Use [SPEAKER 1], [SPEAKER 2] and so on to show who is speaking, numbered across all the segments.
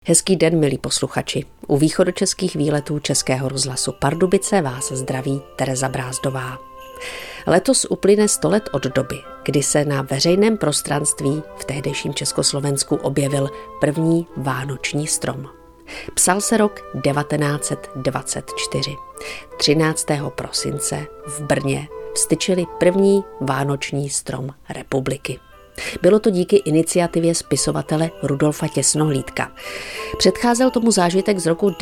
[SPEAKER 1] Hezký den, milí posluchači. U východočeských výletů Českého rozhlasu Pardubice vás zdraví Tereza Brázdová. Letos uplyne 100 let od doby, kdy se na veřejném prostranství v tehdejším Československu objevil první vánoční strom. Psal se rok 1924. 13. prosince v Brně vztyčili první vánoční strom republiky. Bylo to díky iniciativě spisovatele Rudolfa Těsnohlídka. Předcházel tomu zážitek z roku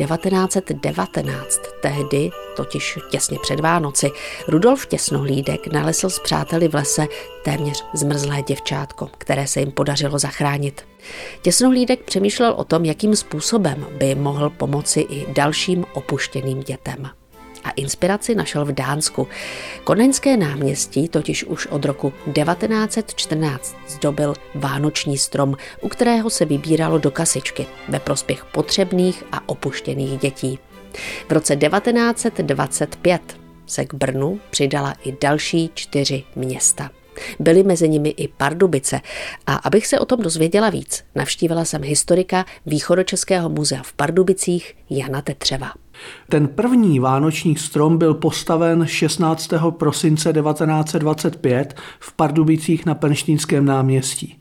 [SPEAKER 1] 1919. Tehdy, totiž těsně před Vánoci, Rudolf Těsnohlídek nalezl s přáteli v lese téměř zmrzlé děvčátko, které se jim podařilo zachránit. Těsnohlídek přemýšlel o tom, jakým způsobem by mohl pomoci i dalším opuštěným dětem. A inspiraci našel v Dánsku. Kodaňské náměstí totiž už od roku 1914 zdobil vánoční strom, u kterého se vybíralo do kasičky ve prospěch potřebných a opuštěných dětí. V roce 1925 se k Brnu přidala i další 4 města. Byly mezi nimi i Pardubice a abych se o tom dozvěděla víc, navštívila jsem historika Východočeského muzea v Pardubicích Jana Tetřeva.
[SPEAKER 2] Ten první vánoční strom byl postaven 16. prosince 1925 v Pardubicích na Pernštejnském náměstí.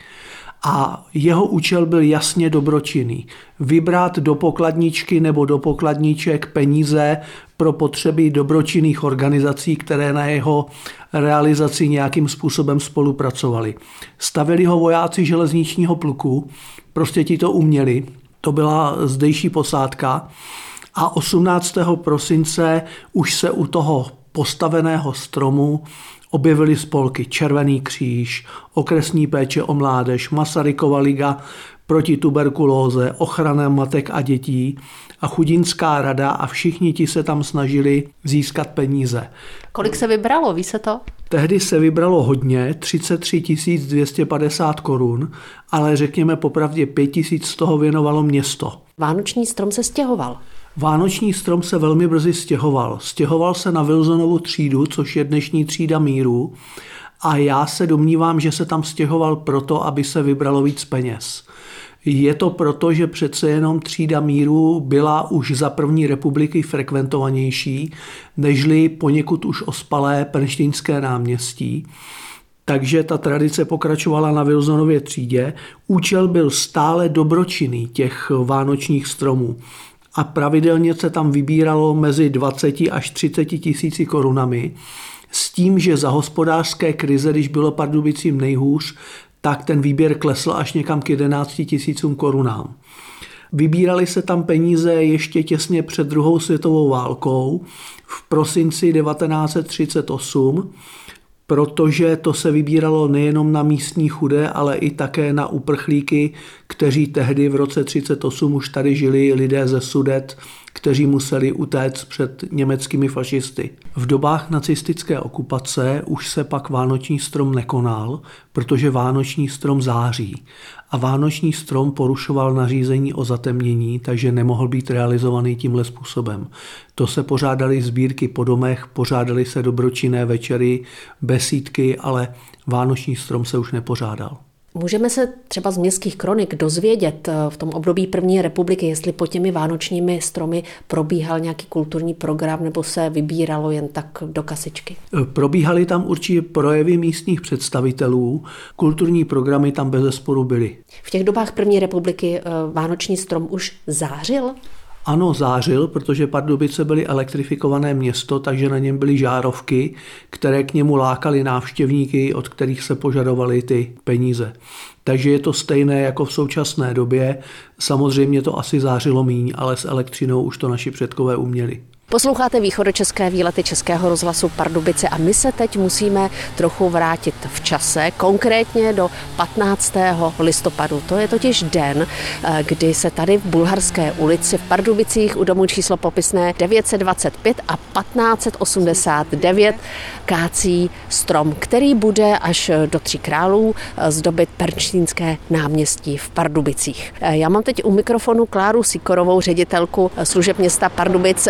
[SPEAKER 2] A jeho účel byl jasně dobročinný. Vybrat do pokladničky nebo do pokladniček peníze pro potřeby dobročinných organizací, které na jeho realizaci nějakým způsobem spolupracovali. Stavili ho vojáci železničního pluku, prostě ti to uměli, to byla zdejší posádka. A 18. prosince už se u toho postaveného stromu objevily spolky Červený kříž, Okresní péče o mládež, Masarykova liga proti tuberkulóze, Ochrana matek a dětí a Chudinská rada a všichni ti se tam snažili získat peníze.
[SPEAKER 1] Kolik se vybralo, ví se to?
[SPEAKER 2] Tehdy se vybralo hodně, 33 250 korun, ale řekněme popravdě 5 000 z toho věnovalo město.
[SPEAKER 1] Vánoční strom se stěhoval.
[SPEAKER 2] Vánoční strom se velmi brzy stěhoval. Stěhoval se na Wilsonovu třídu, což je dnešní třída míru, a já se domnívám, že se tam stěhoval proto, aby se vybralo víc peněz. Je to proto, že přece jenom třída míru byla už za první republiky frekventovanější, nežli poněkud už ospalé Pernštejnské náměstí. Takže ta tradice pokračovala na Wilsonově třídě. Účel byl stále dobročinný těch vánočních stromů. A pravidelně se tam vybíralo mezi 20 až 30 tisíci korunami, s tím, že za hospodářské krize, když bylo Pardubicím nejhůř, tak ten výběr klesl až někam k 11 tisícům korunám. Vybírali se tam peníze ještě těsně před druhou světovou válkou v prosinci 1938, protože to se vybíralo nejenom na místní chudé, ale i také na uprchlíky, kteří tehdy v roce 1938 už tady žili, lidé ze Sudet, kteří museli utéct před německými fašisty. V dobách nacistické okupace už se pak vánoční strom nekonal, protože vánoční strom září. A vánoční strom porušoval nařízení o zatemnění, takže nemohl být realizovaný tímhle způsobem. To se pořádaly sbírky po domech, pořádaly se dobročinné večery, besídky, ale vánoční strom se už nepořádal.
[SPEAKER 1] Můžeme se třeba z městských kronik dozvědět v tom období první republiky, jestli pod těmi vánočními stromy probíhal nějaký kulturní program nebo se vybíralo jen tak do kasičky?
[SPEAKER 2] Probíhaly tam určitě projevy místních představitelů, kulturní programy tam bezesporu byly.
[SPEAKER 1] V těch dobách první republiky vánoční strom už zářil?
[SPEAKER 2] Ano, zářil, protože Pardubice byly elektrifikované město, takže na něm byly žárovky, které k němu lákaly návštěvníky, od kterých se požadovaly ty peníze. Takže je to stejné jako v současné době. Samozřejmě to asi zářilo míň, ale s elektřinou už to naši předkové uměli.
[SPEAKER 1] Posloucháte východočeské výlety Českého rozhlasu Pardubice a my se teď musíme trochu vrátit v čase, konkrétně do 15. listopadu. To je totiž den, kdy se tady v Bulharské ulici v Pardubicích u domu číslo popisné 925 a 1589 kácí strom, který bude až do Tří králů zdobit Pernštejnské náměstí v Pardubicích. Já mám teď u mikrofonu Kláru Sikorovou, ředitelku služeb města Pardubic. Jak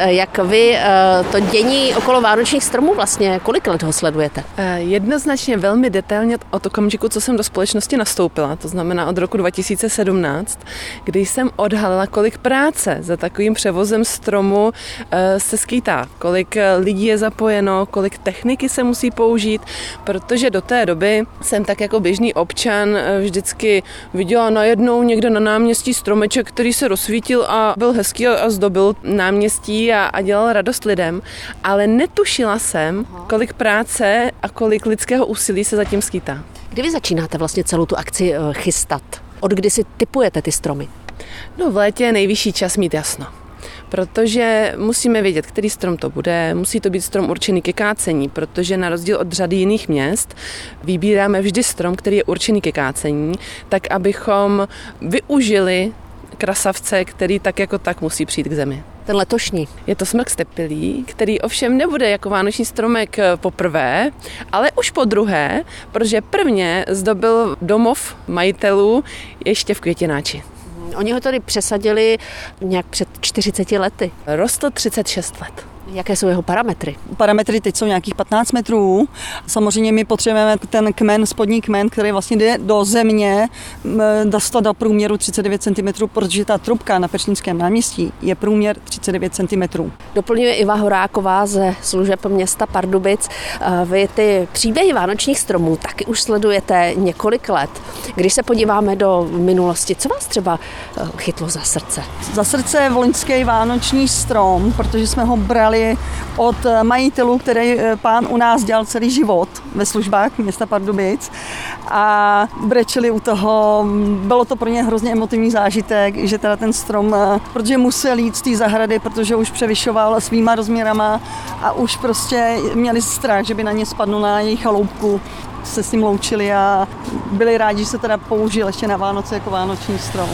[SPEAKER 1] Vy to dění okolo vánočních stromů vlastně, kolik let ho sledujete?
[SPEAKER 3] Jednoznačně velmi detailně od okamžiku, co jsem do společnosti nastoupila, to znamená od roku 2017, kdy jsem odhalila, kolik práce za takovým převozem stromu se skýtá, kolik lidí je zapojeno, kolik techniky se musí použít, protože do té doby jsem tak jako běžný občan vždycky viděla najednou někde na náměstí stromeček, který se rozsvítil a byl hezký a zdobil náměstí a dělal radost lidem, ale netušila jsem, kolik práce a kolik lidského úsilí se zatím skýtá.
[SPEAKER 1] Kdy vy začínáte vlastně celou tu akci chystat? Od kdy si typujete ty stromy?
[SPEAKER 3] No v létě je nejvyšší čas mít jasno. Protože musíme vědět, který strom to bude, musí to být strom určený ke kácení, protože na rozdíl od řady jiných měst vybíráme vždy strom, který je určený ke kácení, tak abychom využili krasavce, který tak jako tak musí přijít k zemi.
[SPEAKER 1] Ten letošní.
[SPEAKER 3] Je to smrk stepilý, který ovšem nebude jako vánoční stromek poprvé, ale už po druhé, protože prvně zdobil domov majitelů ještě v Květináči.
[SPEAKER 1] Oni ho tady přesadili nějak před 40 lety.
[SPEAKER 3] Rostl 36 let.
[SPEAKER 1] Jaké jsou jeho parametry?
[SPEAKER 4] Parametry teď jsou nějakých 15 metrů. Samozřejmě my potřebujeme ten kmen, spodní kmen, který vlastně jde do země, dostat do průměru 39 cm, protože ta trubka na Perštínském náměstí je průměr 39 cm.
[SPEAKER 1] Doplňuje Iva Horáková ze služeb města Pardubic. Vy ty příběhy vánočních stromů taky už sledujete několik let. Když se podíváme do minulosti, co vás třeba chytlo za srdce?
[SPEAKER 4] Za srdce je loňský vánoční strom, protože jsme ho brali od majitelů, který pán u nás dělal celý život ve službách města Pardubic a brečeli u toho. Bylo to pro ně hrozně emotivní zážitek, že teda ten strom, protože musel jít z té zahrady, protože už převyšoval svýma rozměrama a už prostě měli strach, že by na ně spadnul na jejich chaloupku. Se s tím loučili a byli rádi, že se teda použil ještě na Vánoce jako vánoční strom.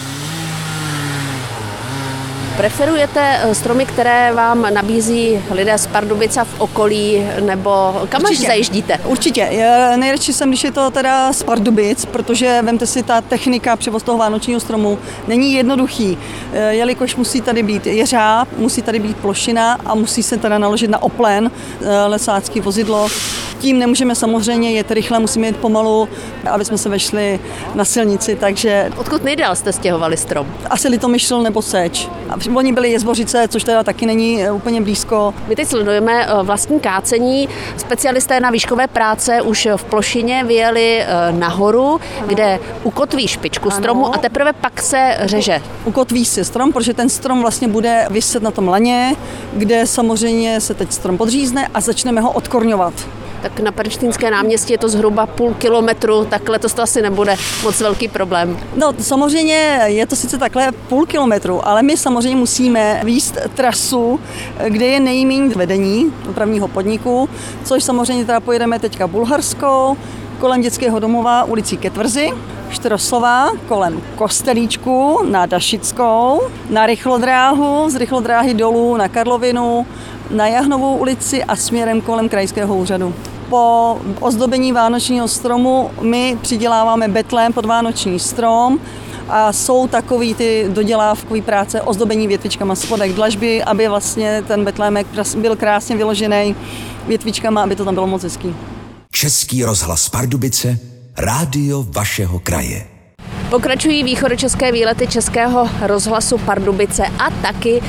[SPEAKER 1] Preferujete stromy, které vám nabízí lidé z Pardubice v okolí, nebo kam až zajíždíte?
[SPEAKER 4] Určitě. Nejradši jsem, když je to teda z Pardubic, protože vemte si, ta technika převoz toho vánočního stromu není jednoduchý, jelikož musí tady být jeřáb, musí tady být plošina a musí se teda naložit na oplen lesácký vozidlo. Tím nemůžeme samozřejmě jet rychle, musíme jít pomalu, aby jsme se vešli na silnici, takže...
[SPEAKER 1] Odkud nejdál jste stěhovali strom?
[SPEAKER 4] Asi Litomyšl nebo Seč. A oni byli Jezbořice, což teda taky není úplně blízko.
[SPEAKER 1] My teď sledujeme vlastní kácení. Specialisté na výškové práce už v plošině vyjeli nahoru, kde ukotví špičku stromu a teprve pak se řeže.
[SPEAKER 4] Ukotví si strom, protože ten strom vlastně bude viset na tom laně, kde samozřejmě se teď strom podřízne a začneme ho odkorňovat.
[SPEAKER 1] Tak na Perštínské náměstí je to zhruba půl kilometru, tak letos to asi nebude moc velký problém.
[SPEAKER 4] No samozřejmě je to sice takhle půl kilometru, ale my samozřejmě musíme vést trasu, kde je nejméně vedení dopravního podniku, což samozřejmě teda pojedeme teďka Bulharskou, kolem dětského domova ulicí ke Tvrzi, Štroslová, kolem Kostelíčku na Dašickou, na rychlodráhu, z rychlodráhy dolů na Karlovinu, na Jahnovou ulici a směrem kolem krajského úřadu. Po ozdobení vánočního stromu my přiděláváme betlém pod vánoční strom a jsou takový ty dodělávkové práce ozdobení větvičkama spodek dlažby, aby vlastně ten betlémek byl krásně vyložený větvičkama, aby to tam bylo moc hezký.
[SPEAKER 5] Český rozhlas Pardubice, rádio vašeho kraje.
[SPEAKER 1] Pokračují východočeské výlety Českého rozhlasu Pardubice a taky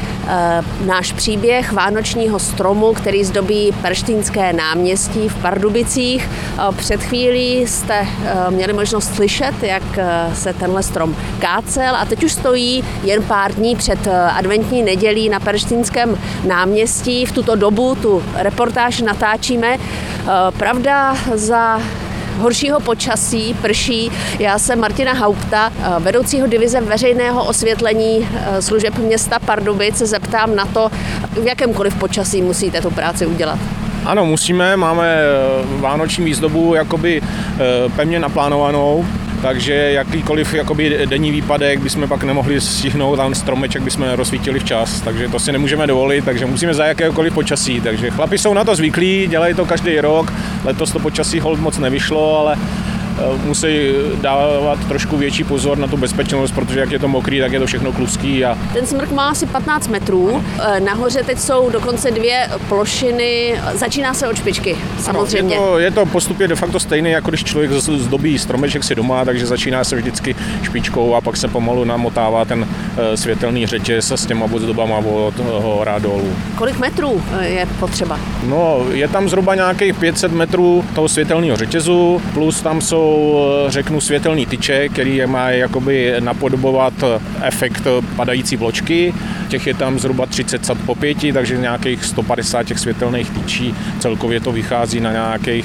[SPEAKER 1] náš příběh vánočního stromu, který zdobí Perštínské náměstí v Pardubicích. Před chvílí jste měli možnost slyšet, jak se tenhle strom kácel a teď už stojí jen pár dní před adventní nedělí na Perštínském náměstí. V tuto dobu tu reportáž natáčíme. Pravda, za horšího počasí, prší. Já jsem Martina Haupta, vedoucího divize veřejného osvětlení služeb města Pardubic. Zeptám na to, v jakémkoliv počasí musíte tu práci udělat.
[SPEAKER 6] Ano, musíme, máme vánoční výzdobu jakoby pevně naplánovanou, takže jakýkoliv jakoby denní výpadek bychom pak nemohli stihnout, tam stromeček bychom rozsvítili včas, takže to si nemůžeme dovolit, takže musíme za jakéhokoliv počasí, takže chlapi jsou na to zvyklí, dělají to každý rok, letos to počasí holt moc nevyšlo, ale musí dávat trošku větší pozor na tu bezpečnost, protože jak je to mokrý, tak je to všechno kluský. A...
[SPEAKER 1] Ten smrk má asi 15 metrů, nahoře teď jsou dokonce 2 plošiny, začíná se od špičky, samozřejmě.
[SPEAKER 6] Ano, je to postupně de facto stejný, jako když člověk zdobí stromeček si doma, takže začíná se vždycky špičkou a pak se pomalu namotává ten světelný řetěz s těma ozdobama od hora dolů.
[SPEAKER 1] Kolik metrů je potřeba?
[SPEAKER 6] No, je tam zhruba nějakých 500 metrů toho světelného řetězu, plus tam jsou, řeknu, světelný tyče, který má jakoby napodobovat efekt padající vločky. Těch je tam zhruba 30 sat po 5, takže nějakých 150 těch světelných tyčí. Celkově to vychází na nějakých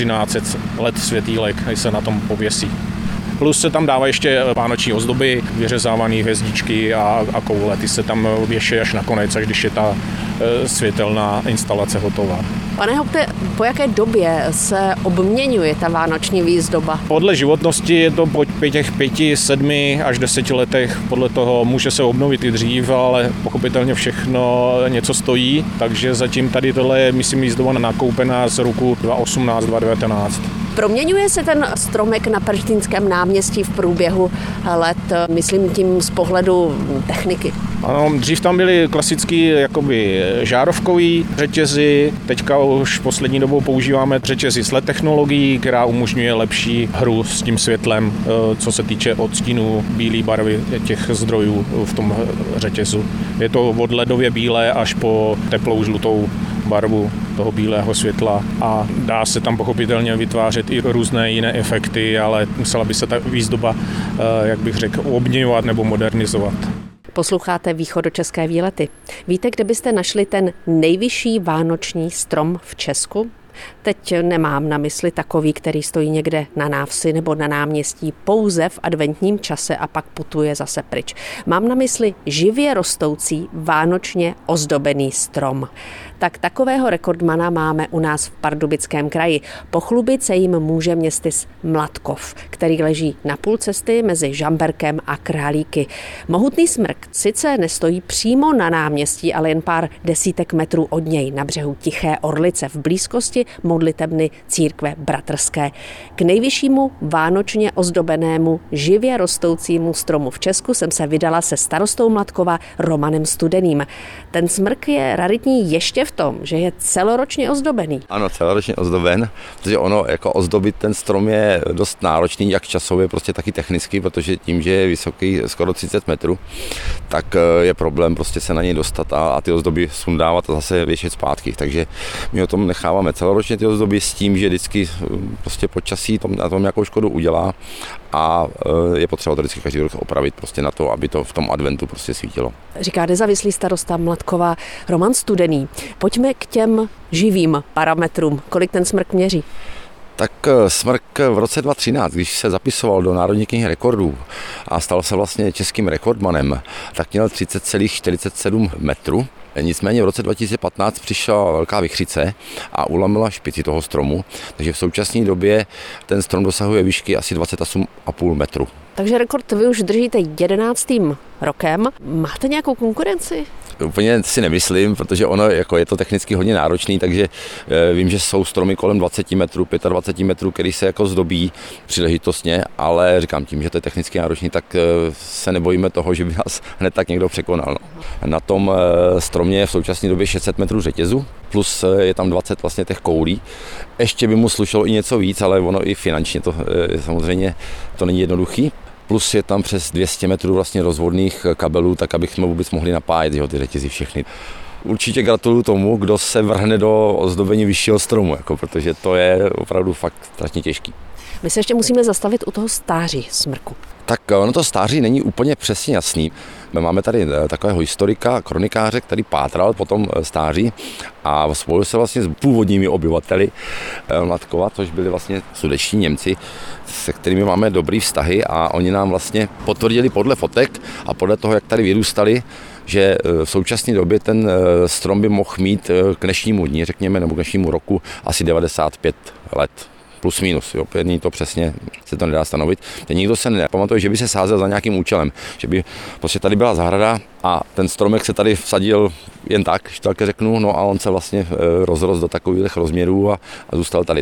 [SPEAKER 6] 13 let světýlek, když se na tom pověsí. Plus se tam dává ještě vánoční ozdoby, vyřezávané hvězdičky a koule. Ty se tam věší až nakonec, až když je ta světelná instalace hotová.
[SPEAKER 1] Pane Haupte, po jaké době se obměňuje ta vánoční výzdoba?
[SPEAKER 6] Podle životnosti je to po těch 5, 7 až 10 letech. Podle toho může se obnovit i dřív, ale pochopitelně všechno něco stojí. Takže zatím tady tohle je, myslím, výzdoba nakoupená z roku 2018, 2019.
[SPEAKER 1] Proměňuje se ten stromek na Perštínském náměstí v průběhu let, myslím tím z pohledu techniky?
[SPEAKER 6] Ano, dřív tam byly klasický jakoby žárovkový řetězy, teďka už poslední dobou používáme řetězy s LED technologií, která umožňuje lepší hru s tím světlem, co se týče odstínu bílé barvy těch zdrojů v tom řetězu. Je to od ledově bílé až po teplou žlutou barvu toho bílého světla a dá se tam pochopitelně vytvářet i různé jiné efekty, ale musela by se ta výzdoba, jak bych řekl, obměňovat nebo modernizovat.
[SPEAKER 1] Posloucháte Východočeské výlety. Víte, kde byste našli ten nejvyšší vánoční strom v Česku? Teď nemám na mysli takový, který stojí někde na návsi nebo na náměstí pouze v adventním čase a pak putuje zase pryč. Mám na mysli živě rostoucí, vánočně ozdobený strom. Tak takového rekordmana máme u nás v Pardubickém kraji. Pochlubit se jim může městys Mladkov, který leží na půl cesty mezi Žamberkem a Králíky. Mohutný smrk sice nestojí přímo na náměstí, ale jen pár desítek metrů od něj na břehu Tiché Orlice v blízkosti modlitebny církve bratrské. K nejvyššímu vánočně ozdobenému živě rostoucímu stromu v Česku jsem se vydala se starostou Mladkova Romanem Studeným. Ten smrk je raritní ještě v tom, že je celoročně ozdobený.
[SPEAKER 7] Ano, celoročně ozdoben, protože ono jako ozdobit ten strom je dost náročný, jak časově, prostě taky technicky, protože tím, že je vysoký skoro 30 metrů, tak je problém prostě se na něj dostat a ty ozdoby sundávat a zase věšet zpátky. Takže my o tom necháváme celoročně ty ozdoby s tím, že vždycky prostě počasí na tom nějakou škodu udělá a je potřeba to vždycky každý rok opravit prostě na to, aby to v tom adventu prostě svítilo.
[SPEAKER 1] Říká nezávislý starosta Mladkova Roman Studený. Pojďme k těm živým parametrům. Kolik ten smrk měří?
[SPEAKER 7] Tak smrk v roce 2013, když se zapisoval do Národní knihy rekordů a stal se vlastně českým rekordmanem, tak měl 30,47 metrů. Nicméně v roce 2015 přišla velká vichřice a ulamila špici toho stromu, takže v současné době ten strom dosahuje výšky asi 28,5 metru.
[SPEAKER 1] Takže rekord vy už držíte 11. rokem. Máte nějakou konkurenci?
[SPEAKER 7] Úplně si nemyslím, protože ono jako je to technicky hodně náročný, takže vím, že jsou stromy kolem 20 metrů, 25 metrů, který se jako zdobí příležitostně, ale říkám tím, že to je technicky náročný, tak se nebojíme toho, že by nás hned tak někdo překonal. No. Na tom stromě je v současné době 600 metrů řetězu, plus je tam 20 vlastně těch koulí. Ještě by mu slušelo i něco víc, ale ono i finančně to samozřejmě to není jednoduchý. Plus je tam přes 200 metrů vlastně rozvodných kabelů, tak abychom vůbec mohli napájet ty řetězy všechny. Určitě gratuluju tomu, kdo se vrhne do ozdobení vyššího stromu, jako, protože to je opravdu fakt strašně těžký.
[SPEAKER 1] My se ještě musíme zastavit u toho stáří smrku.
[SPEAKER 7] Tak ono to stáří není úplně přesně jasný. My máme tady takového historika, kronikáře, který pátral po tom stáří a spojil se vlastně s původními obyvateli Mladkova, což byli vlastně sudetští Němci, se kterými máme dobrý vztahy a oni nám vlastně potvrdili podle fotek a podle toho, jak tady vyrůstali, že v současné době ten strom by mohl mít k dnešnímu dni, řekněme, nebo k dnešnímu roku asi 95 let. Plus minus, jo, není to přesně, se to nedá stanovit. Nikdo se nepamatuje, že by se sázel za nějakým účelem, že by prostě tady byla zahrada a ten stromek se tady vsadil jen tak, že tak řeknu, no a on se vlastně rozrost do takových rozměrů a zůstal tady.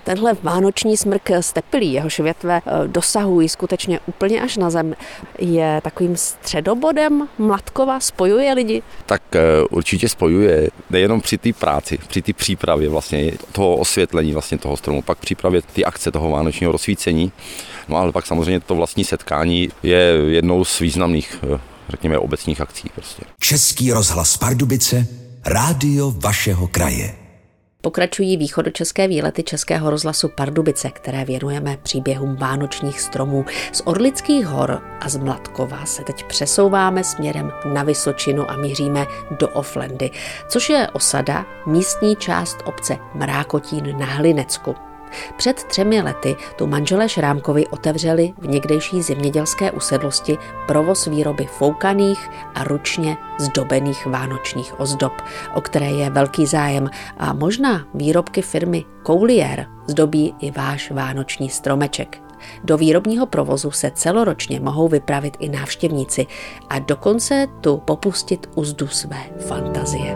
[SPEAKER 1] Tenhle vánoční smrk z tepilí, jehož větve dosahují skutečně úplně až na zem, je takovým středobodem Mladkova, spojuje lidi?
[SPEAKER 7] Tak určitě spojuje, nejenom při té práci, při té přípravě vlastně toho osvětlení vlastně toho stromu, pak přípravě ty akce toho vánočního rozsvícení, no ale pak samozřejmě to vlastní setkání je jednou z významných, řekněme, obecních akcí prostě.
[SPEAKER 5] Český rozhlas Pardubice, rádio vašeho kraje.
[SPEAKER 1] Pokračují východočeské výlety Českého rozhlasu Pardubice, které věnujeme příběhům vánočních stromů. Z Orlických hor a z Mladkova se teď přesouváme směrem na Vysočinu a míříme do Oflendy, což je osada, místní část obce Mrákotín na Hlinecku. Před 3 lety tu manželé Šrámkovi otevřeli v někdejší zemědělské usedlosti provoz výroby foukaných a ručně zdobených vánočních ozdob, o které je velký zájem, a možná výrobky firmy Coulier zdobí i váš vánoční stromeček. Do výrobního provozu se celoročně mohou vypravit i návštěvníci a dokonce tu popustit uzdu své fantazie.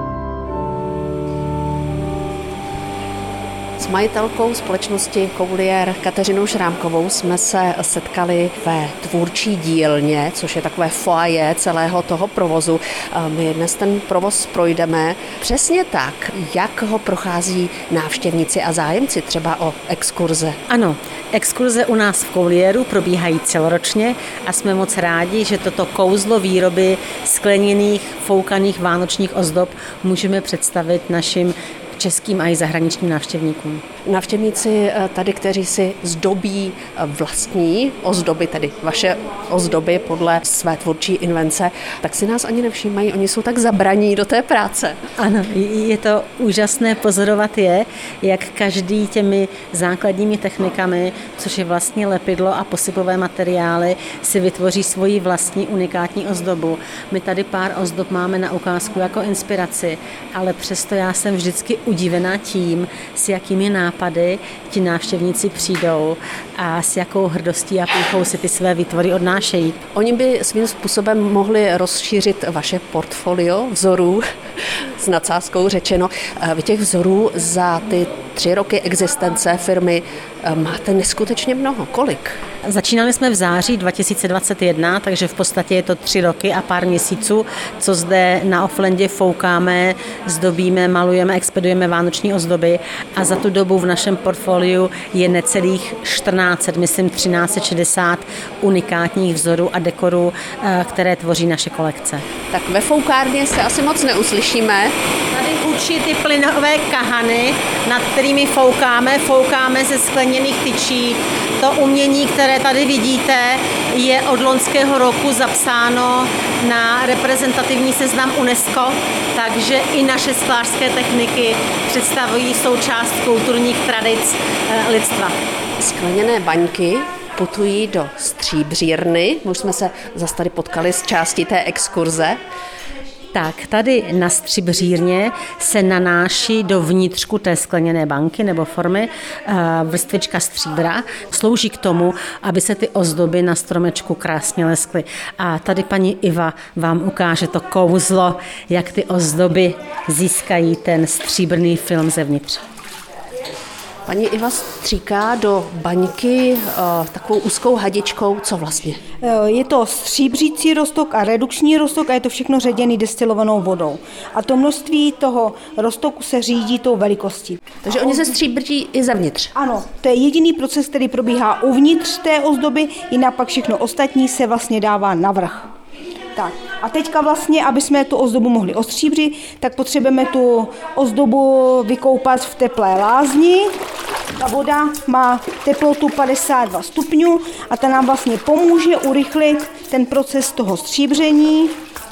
[SPEAKER 1] S majitelkou společnosti Coulier Kateřinou Šrámkovou jsme se setkali ve tvůrčí dílně, což je takové foyer celého toho provozu. My dnes ten provoz projdeme přesně tak, jak ho prochází návštěvníci a zájemci třeba o exkurze.
[SPEAKER 8] Ano, exkurze u nás v Coulieru probíhají celoročně a jsme moc rádi, že toto kouzlo výroby skleněných, foukaných vánočních ozdob můžeme představit našim českým a i zahraničním návštěvníkům.
[SPEAKER 1] Návštěvníci tady, kteří si zdobí vlastní ozdoby, tedy vaše ozdoby podle své tvůrčí invence, tak si nás ani nevšímají, oni jsou tak zabraní do té práce.
[SPEAKER 8] Ano, je to úžasné pozorovat jak každý těmi základními technikami, což je vlastně lepidlo a posypové materiály, si vytvoří svoji vlastní unikátní ozdobu. My tady pár ozdob máme na ukázku jako inspiraci, ale přesto já jsem vždycky udivená tím, s jakými nápady ti návštěvníci přijdou a s jakou hrdostí a pýchou si ty své výtvory odnášejí.
[SPEAKER 1] Oni by svým způsobem mohli rozšířit vaše portfolio vzorů, s nadsázkou řečeno. Vy těch vzorů za ty 3 roky existence firmy máte neskutečně mnoho. Kolik?
[SPEAKER 8] Začínali jsme v září 2021, takže v podstatě je to 3 roky a pár měsíců, co zde na Oflendě foukáme, zdobíme, malujeme, expedujeme vánoční ozdoby a za tu dobu v našem portfoliu je necelých 1400, myslím 1360 unikátních vzorů a dekorů, které tvoří naše kolekce.
[SPEAKER 1] Tak ve foukárně se asi moc neuslyšíme.
[SPEAKER 8] Tady učí ty plynové kahany, nad kterými foukáme ze skleněných tyčí. To umění, které tady vidíte, je od loňského roku zapsáno na reprezentativní seznam UNESCO, takže i naše sklářské techniky představují součást kulturních tradic lidstva.
[SPEAKER 1] Skleněné baňky putují do Stříbřírny. Už jsme se zase tady potkali z části té exkurze.
[SPEAKER 8] Tak, tady na Stříbřírně se nanáší do vnitřku té skleněné banky nebo formy vrstvička stříbra. Slouží k tomu, aby se ty ozdoby na stromečku krásně leskly. A tady paní Iva vám ukáže to kouzlo, jak ty ozdoby získají ten stříbrný film zevnitř.
[SPEAKER 1] Paní Iva stříká do baňky takovou úzkou hadičkou. Co vlastně?
[SPEAKER 9] Je to stříbřící roztok a redukční roztok a je to všechno ředěný destilovanou vodou. A to množství toho roztoku se řídí tou velikostí.
[SPEAKER 1] Takže oni se stříbří i zevnitř?
[SPEAKER 9] Ano, to je jediný proces, který probíhá uvnitř té ozdoby, jinak pak všechno ostatní se vlastně dává navrch. Tak a teďka vlastně, aby jsme tu ozdobu mohli ostříbřit, tak potřebujeme tu ozdobu vykoupat v teplé lázni. Ta voda má teplotu 52 stupňů a ta nám vlastně pomůže urychlit ten proces toho stříbření.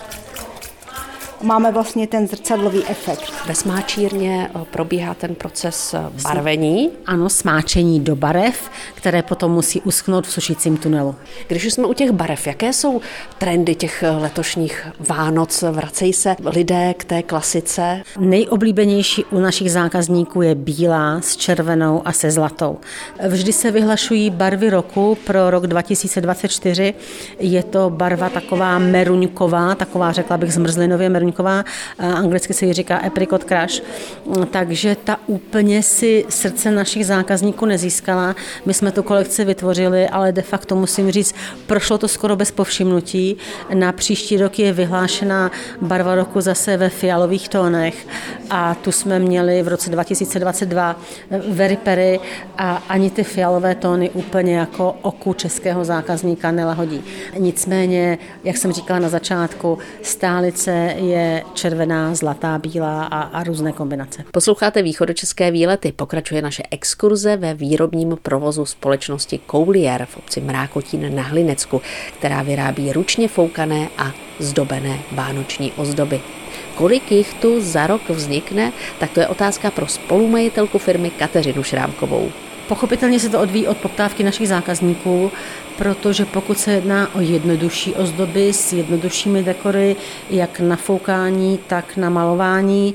[SPEAKER 9] Máme vlastně ten zrcadlový efekt.
[SPEAKER 1] Ve smáčírně probíhá ten proces barvení.
[SPEAKER 8] Ano, smáčení do barev, které potom musí uschnout v sušícím tunelu.
[SPEAKER 1] Když už jsme u těch barev, jaké jsou trendy těch letošních Vánoc? Vracejí se lidé k té klasice?
[SPEAKER 8] Nejoblíbenější u našich zákazníků je bílá s červenou a se zlatou. Vždy se vyhlašují barvy roku pro rok 2024. Je to barva taková meruňková, taková řekla bych zmrzlinově meruňková, buňková, anglicky se ji říká apricot crush, takže ta úplně si srdce našich zákazníků nezískala. My jsme tu kolekci vytvořili, ale de facto musím říct, prošlo to skoro bez povšimnutí. Na příští rok je vyhlášená barva roku zase ve fialových tónech a tu jsme měli v roce 2022 Very Perry a ani ty fialové tóny úplně jako oku českého zákazníka nelahodí. Nicméně, jak jsem říkala na začátku, stálice je červená, zlatá, bílá a různé kombinace.
[SPEAKER 1] Posloucháte Východočeské výlety, pokračuje naše exkurze ve výrobním provozu společnosti Coulier v obci Mrákotín na Hlinecku, která vyrábí ručně foukané a zdobené vánoční ozdoby. Kolik jich tu za rok vznikne, tak to je otázka pro spolumajitelku firmy Kateřinu Šrámkovou.
[SPEAKER 8] Pochopitelně se to odvíjí od poptávky našich zákazníků, protože pokud se jedná o jednodušší ozdoby s jednoduššími dekory, jak na foukání, tak na malování,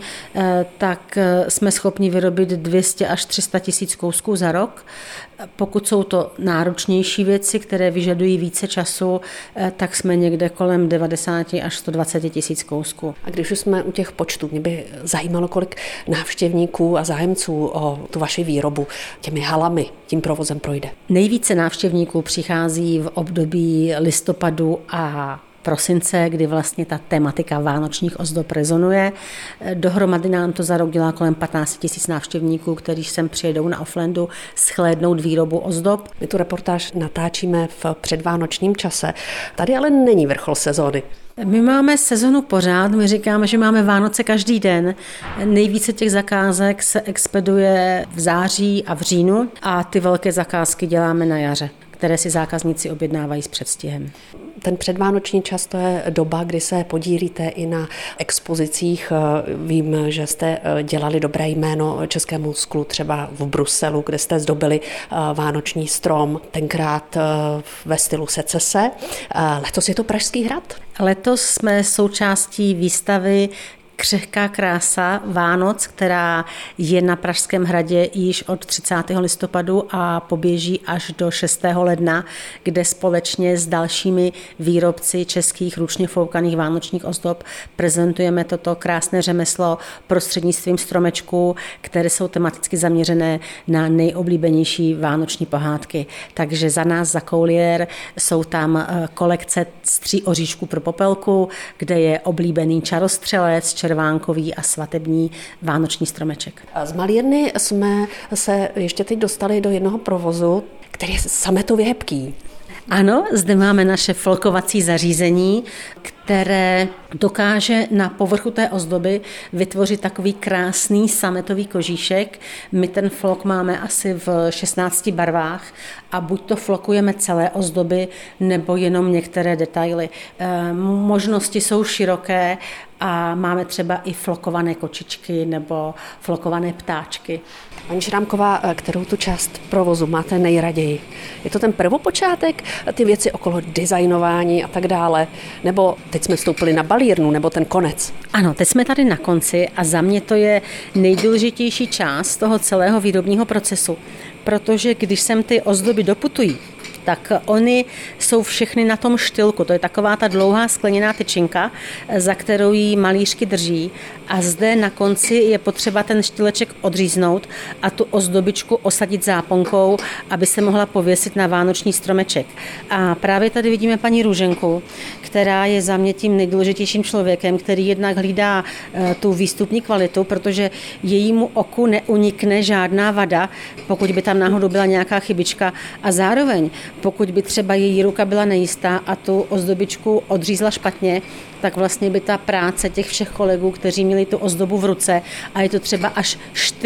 [SPEAKER 8] tak jsme schopni vyrobit 200 až 300 tisíc kousků za rok. Pokud jsou to náročnější věci, které vyžadují více času, tak jsme někde kolem 90 až 120 tisíc kousků.
[SPEAKER 1] A když už jsme u těch počtů, mě by zajímalo, kolik návštěvníků a zájemců o tu vaši výrobu těmi halami, tím provozem projde.
[SPEAKER 8] Nejvíce návštěvníků přichází v období listopadu a prosince, kdy vlastně ta tematika vánočních ozdob rezonuje. Dohromady nám to za rok dělá kolem 15 tisíc návštěvníků, kteří sem přijedou na Offlandu shlédnout výrobu ozdob.
[SPEAKER 1] My tu reportáž natáčíme v předvánočním čase. Tady ale není vrchol sezóny.
[SPEAKER 8] My máme sezonu pořád, my říkáme, že máme Vánoce každý den. Nejvíce těch zakázek se expeduje v září a v říjnu a ty velké zakázky děláme na jaře, které si zákazníci objednávají s předstihem.
[SPEAKER 1] Ten předvánoční čas, to je doba, kdy se podílíte i na expozicích. Vím, že jste dělali dobré jméno českému sklu třeba v Bruselu, kde jste zdobili vánoční strom, tenkrát ve stylu secese. Letos je to Pražský hrad?
[SPEAKER 8] Letos jsme součástí výstavy Křehká krása Vánoc, která je na Pražském hradě již od 30. listopadu a poběží až do 6. ledna, kde společně s dalšími výrobci českých ručně foukaných vánočních ozdob prezentujeme toto krásné řemeslo prostřednictvím stromečků, které jsou tematicky zaměřené na nejoblíbenější vánoční pohádky. Takže za nás, za Coulier, jsou tam kolekce z 3 oříšků pro popelku, kde je oblíbený čarostřelec, červánkový a svatební vánoční stromeček.
[SPEAKER 1] Z malírny jsme se ještě teď dostali do jednoho provozu, který je sametově hebký.
[SPEAKER 8] Ano, zde máme naše flokovací zařízení, které dokáže na povrchu té ozdoby vytvořit takový krásný sametový kožíšek. My ten flok máme asi v 16 barvách a buď to flokujeme celé ozdoby, nebo jenom některé detaily. Možnosti jsou široké a máme třeba i flokované kočičky nebo flokované ptáčky.
[SPEAKER 1] Paní Šrámková, kterou tu část provozu máte nejraději? Je to ten prvopočátek, ty věci okolo designování a tak dále? Nebo teď jsme vstoupili na balírnu, nebo ten konec?
[SPEAKER 8] Ano, teď jsme tady na konci a za mě to je nejdůležitější část toho celého výrobního procesu, protože když sem ty ozdoby doputují, tak oni jsou všechny na tom štylku. To je taková ta dlouhá skleněná tyčinka, za kterou jí malířky drží. A zde na konci je potřeba ten štyleček odříznout a tu ozdobičku osadit záponkou, aby se mohla pověsit na vánoční stromeček. A právě tady vidíme paní Růženku, která je za mě tím nejdůležitějším člověkem, který jednak hlídá tu výstupní kvalitu, protože jejímu oku neunikne žádná vada, pokud by tam náhodou byla nějaká chybička. A zároveň, pokud by třeba její ruka byla nejistá a tu ozdobičku odřízla špatně, tak vlastně by ta práce těch všech kolegů, kteří měli tu ozdobu v ruce, a je to třeba až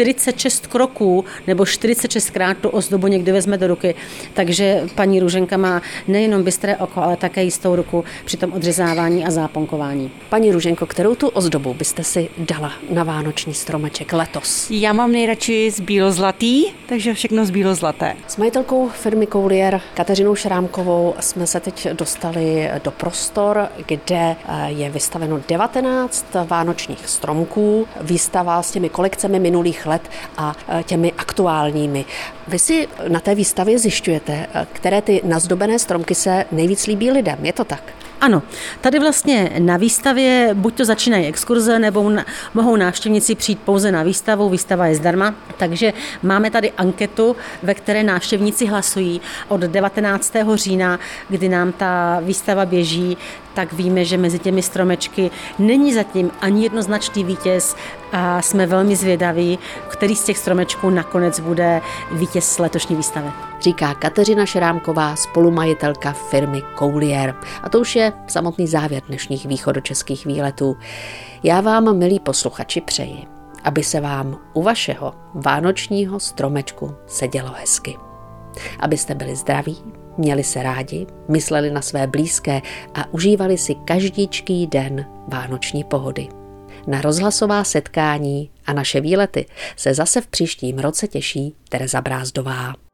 [SPEAKER 8] 46 kroků nebo 46krát tu ozdobu někdy vezme do ruky. Takže paní Růženka má nejenom bystré oko, ale také jistou ruku při tom odřezávání a záponkování.
[SPEAKER 1] Paní Růženko, kterou tu ozdobu byste si dala na vánoční stromeček letos?
[SPEAKER 10] Já mám nejradši z bílozlatý, takže všechno z bílozlaté.
[SPEAKER 1] S majitelkou firmy Coulier Kateřinou Šrámkovou jsme se teď dostali do prostor, kde je vystaveno 19 vánočních stromků, výstava s těmi kolekcemi minulých let a těmi aktuálními. Vy si na té výstavě zjišťujete, které ty nazdobené stromky se nejvíc líbí lidem, je to tak?
[SPEAKER 8] Ano, tady vlastně na výstavě buď to začínají exkurze, nebo mohou návštěvníci přijít pouze na výstavu. Výstava je zdarma, takže máme tady anketu, ve které návštěvníci hlasují od 19. října, kdy nám ta výstava běží, tak víme, že mezi těmi stromečky není zatím ani jednoznačný vítěz a jsme velmi zvědaví, který z těch stromečků nakonec bude vítěz letošní výstavy.
[SPEAKER 1] Říká Kateřina Šerámková, spolumajitelka firmy Coulier. A to už je samotný závěr dnešních východočeských výletů. Já vám, milí posluchači, přeji, aby se vám u vašeho vánočního stromečku sedělo hezky. Abyste byli zdraví, měli se rádi, mysleli na své blízké a užívali si každýčký den vánoční pohody. Na rozhlasová setkání a naše výlety se zase v příštím roce těší Tereza Brázdová.